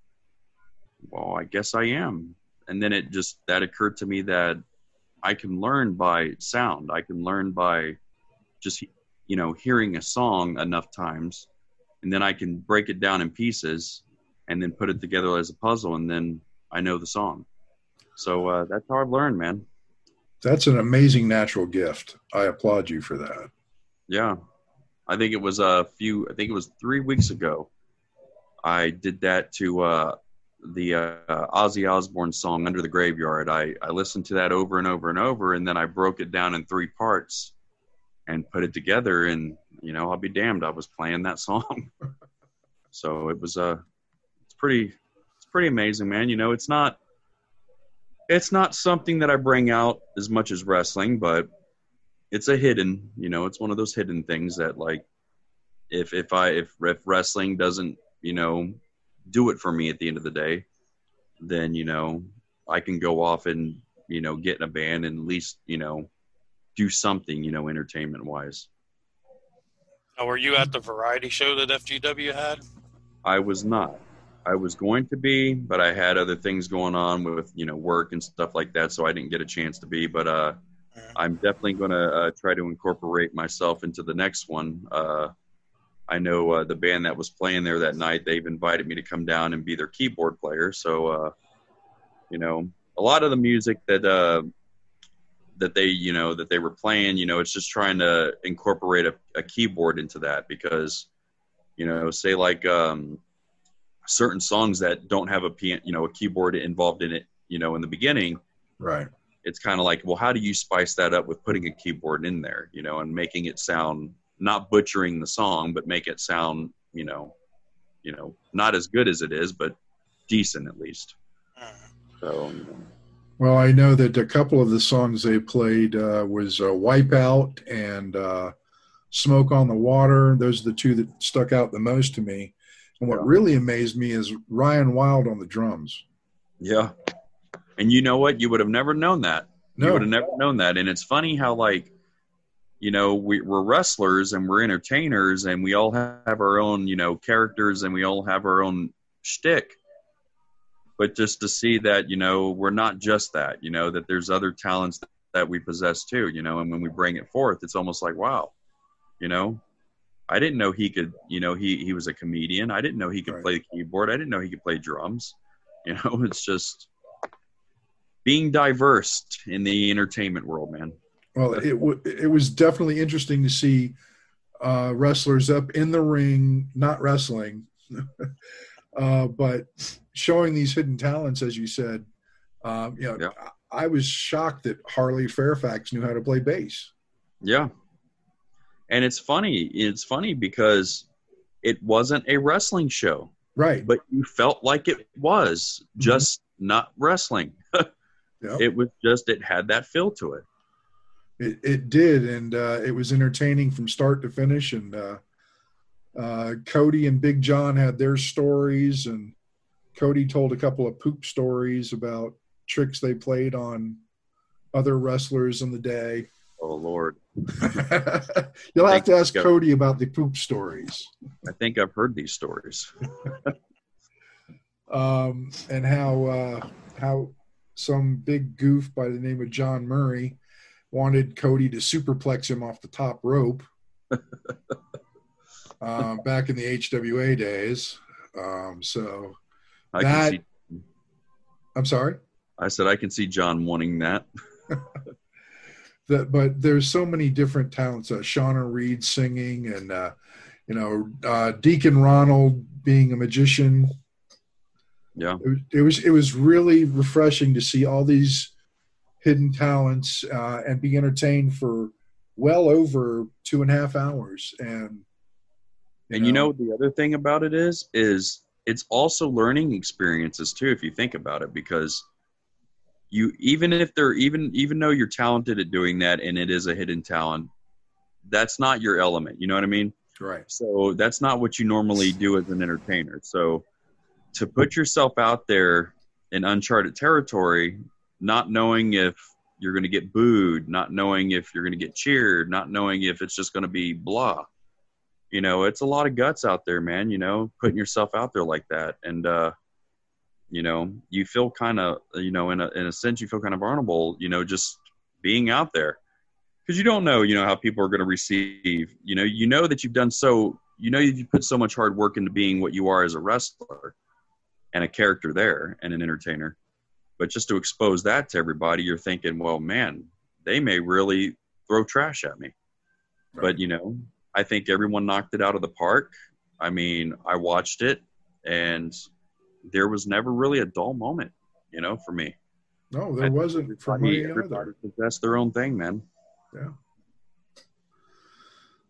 Well, I guess I am. And then it just, that occurred to me that I can learn by sound. I can learn by just, you know, hearing a song enough times, and then I can break it down in pieces and then put it together as a puzzle, and then I know the song. So uh, that's how I've learned, man. That's an amazing natural gift. I applaud you for that. Yeah. I think it was a few, I think it was three weeks ago. I did that to uh, the uh, Ozzy Osbourne song, Under the Graveyard. I, I listened to that over and over and over, and then I broke it down in three parts. and put it together. And, you know, I'll be damned, I was playing that song. So it was, uh, it's pretty, it's pretty amazing, man. You know, it's not, it's not something that I bring out as much as wrestling, but it's a hidden, you know, it's one of those hidden things that, like, if, if I, if, if wrestling doesn't, you know, do it for me at the end of the day, then, you know, I can go off and, you know, get in a band and at least, you know, do something, you know, entertainment wise. Now, were you at the variety show that F G W had? I was not. I was going to be, but I had other things going on with, you know, work and stuff like that, so I didn't get a chance to be. But uh, mm-hmm. I'm definitely going to uh, try to incorporate myself into the next one. Uh, I know uh, the band that was playing there that night, they've invited me to come down and be their keyboard player. So, uh, you know, a lot of the music that uh, that they, you know, that they were playing, you know, it's just trying to incorporate a, a keyboard into that because, you know, say like um, certain songs that don't have a piano, you know, a keyboard involved in it, you know, in the beginning. Right. It's kind of like, well, how do you spice that up with putting a keyboard in there, you know, and making it sound, not butchering the song, but make it sound, you know, you know, not as good as it is, but decent at least. So, you know. Well, I know that a couple of the songs they played uh, was uh, Wipeout and uh, Smoke on the Water. Those are the two that stuck out the most to me. And what yeah. really amazed me is Ryan Wild on the drums. Yeah. And you know what? You would have never known that. No. You would have never known that. And it's funny how, like, you know, we, we're wrestlers and we're entertainers and we all have our own, you know, characters and we all have our own shtick. But just to see that, you know, we're not just that, you know, that there's other talents that, that we possess too, you know, and when we bring it forth, it's almost like, wow, you know, I didn't know he could, you know, he, he was a comedian. I didn't know he could right. play the keyboard. I didn't know he could play drums. You know, it's just being diverse in the entertainment world, man. Well, it w- it was definitely interesting to see uh, wrestlers up in the ring, not wrestling, uh, but showing these hidden talents, as you said. Um, you know, yeah. I was shocked that Harley Fairfax knew how to play bass. Yeah. And it's funny. It's funny because it wasn't a wrestling show. Right. But you felt like it was just mm-hmm. not wrestling. Yep. It was just, it had that feel to it. It, it did. And uh, it was entertaining from start to finish. And uh, uh, Cody and Big John had their stories, and Cody told a couple of poop stories about tricks they played on other wrestlers in the day. Oh, Lord. You'll have to ask Cody about the poop stories. I think I've heard these stories. um, and how uh, how some big goof by the name of John Murray wanted Cody to superplex him off the top rope uh, back in the H W A days. Um, so I that, can see, I'm sorry? I said I can see John wanting that. The, but there's so many different talents. Uh, Shauna Reed singing, and uh, you know, uh, Deacon Ronald being a magician. Yeah, it, it was it was really refreshing to see all these hidden talents uh, and be entertained for well over two and a half hours. And you and know, you know the other thing about it is is it's also learning experiences too, if you think about it, because you, even if they're even, even though you're talented at doing that and it is a hidden talent, that's not your element. You know what I mean? Right. So that's not what you normally do as an entertainer. So to put yourself out there in uncharted territory, not knowing if you're going to get booed, not knowing if you're going to get cheered, not knowing if it's just going to be blah, you know, it's a lot of guts out there, man, you know, putting yourself out there like that. And, uh, you know, you feel kind of, you know, in a, in a sense, you feel kind of vulnerable, you know, just being out there, because you don't know, you know, how people are going to receive, you know, you know that you've done so, you know, you put so much hard work into being what you are as a wrestler and a character there and an entertainer. But just to expose that to everybody, you're thinking, well, man, they may really throw trash at me. Right. But, you know, I think everyone knocked it out of the park. I mean, I watched it, and there was never really a dull moment, you know, for me. No, there I wasn't for me either. Everybody possessed their own thing, man. Yeah.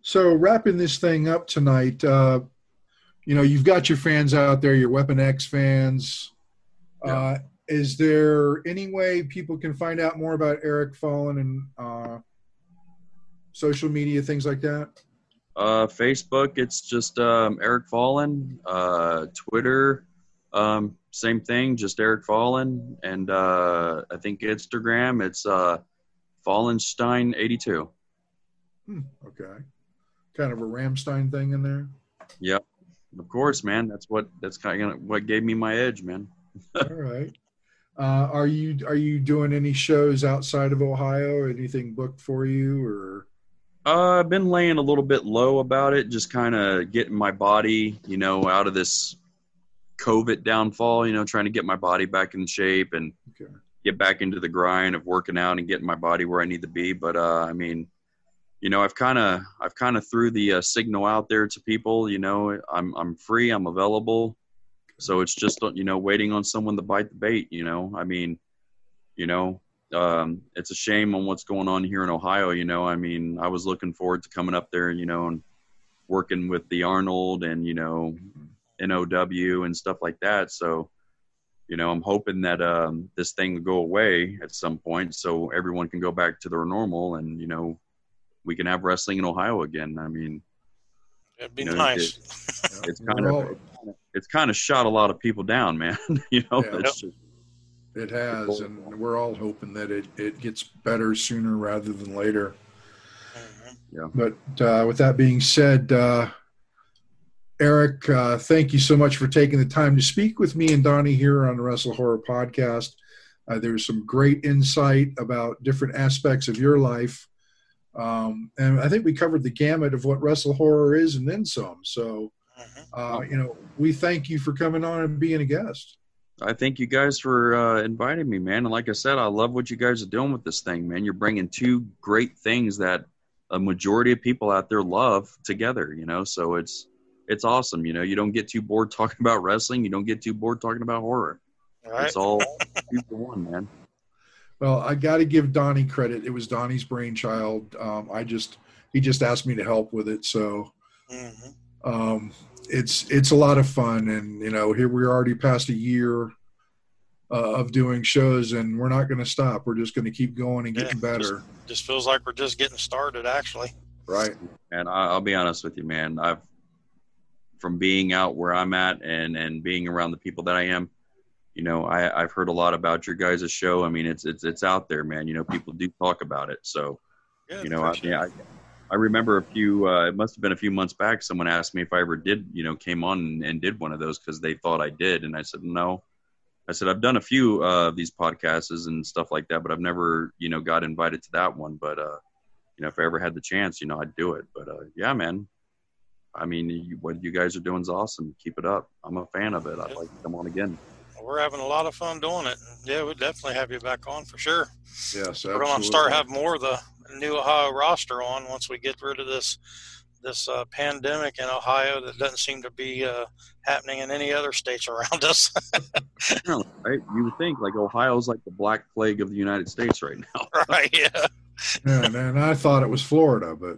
So wrapping this thing up tonight, uh, you know, you've got your fans out there, your Weapon X fans. Yeah. Uh, is there any way people can find out more about Eric Fallen and uh, social media, things like that? Uh, Facebook, it's just um, Eric Fallen. Uh, Twitter, um, same thing, just Eric Fallen. And uh, I think Instagram, it's uh, Fallenstein eighty-two. Hmm, okay. Kind of a Ramstein thing in there? Yep. Of course, man. That's what that's kind of what gave me my edge, man. All right. Uh, are you are you doing any shows outside of Ohio? Or anything booked for you, or? Uh, I've been laying a little bit low about it, just kind of getting my body, you know, out of this COVID downfall. You know, trying to get my body back in shape and okay. get back into the grind of working out and getting my body where I need to be. But uh, I mean, you know, I've kind of I've kind of threw the uh, signal out there to people. You know, I'm I'm free, I'm available. So it's just, you know, waiting on someone to bite the bait, you know. I mean, you know, um, it's a shame on what's going on here in Ohio, you know. I mean, I was looking forward to coming up there, you know, and working with the Arnold and, you know, N O W and stuff like that. So, you know, I'm hoping that um, this thing will go away at some point so everyone can go back to their normal and, you know, we can have wrestling in Ohio again. I mean, it'd be you know, nice. It, it's kind of it's kind of shot a lot of people down, man. you know, Yeah. it's just, It has, and we're all hoping that it, it gets better sooner rather than later. Mhm. Yeah. But uh, with that being said, uh, Eric, uh, thank you so much for taking the time to speak with me and Donnie here on the Wrestle Horror Podcast. Uh, there's some great insight about different aspects of your life. Um, and I think we covered the gamut of what Wrestle Horror is and then some. So, Mhm. uh, you know, we thank you for coming on and being a guest. I thank you guys for uh, inviting me, man. And like I said, I love what you guys are doing with this thing, man. You're bringing two great things that a majority of people out there love together, you know. So it's it's awesome, you know. You don't get too bored talking about wrestling. You don't get too bored talking about horror. Right. It's all two for one, man. Well, I got to give Donnie credit. It was Donnie's brainchild. Um, I just he just asked me to help with it, so Mhm. um, it's it's a lot of fun. And you know, here we're already past a year uh, of doing shows, and we're not going to stop. We're just going to keep going and getting Yeah, better. Just, just feels like we're just getting started, actually. Right. And I, I'll be honest with you, man. I've from being out where I'm at and and being around the people that I am. You know, I, I've heard a lot about your guys' show. I mean, it's it's it's out there, man. You know, people do talk about it. So, Good, you know, I, appreciate I it. I remember a few. Uh, it must have been a few months back. Someone asked me if I ever did, you know, came on and, and did one of those because they thought I did, and I said no. I said I've done a few uh, of these podcasts and stuff like that, but I've never, you know, got invited to that one. But uh, you know, if I ever had the chance, you know, I'd do it. But uh, yeah, man. I mean, you, what you guys are doing is awesome. Keep it up. I'm a fan of it. I'd like to come on again. We're having a lot of fun doing it. Yeah, we'd definitely have you back on for sure. Yes, absolutely. We're going to start having more of the new Ohio roster on once we get rid of this this uh, pandemic in Ohio that doesn't seem to be uh, happening in any other states around us. No, right? You would think like Ohio's like the black plague of the United States right now. Right, yeah. Yeah, and, and I thought it was Florida, but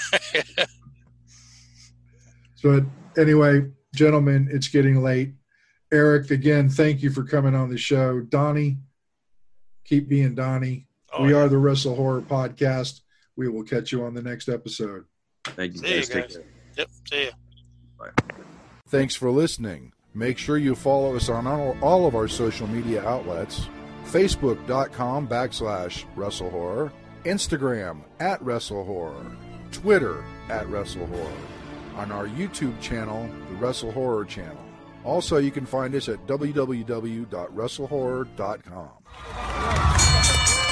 but anyway, gentlemen, it's getting late. Eric, again, thank you for coming on the show. Donnie, keep being Donnie. Oh, we yeah. are the Wrestle Horror Podcast. We will catch you on the next episode. Thank you, See you guys. Take guys. care. Yep, see ya. Thanks for listening. Make sure you follow us on all, all of our social media outlets. Facebook.com backslash Wrestle Horror. Instagram at Wrestle Horror. Twitter at Wrestle Horror. On our YouTube channel, the Wrestle Horror Channel. Also, you can find us at w w w dot wrestle horror dot com.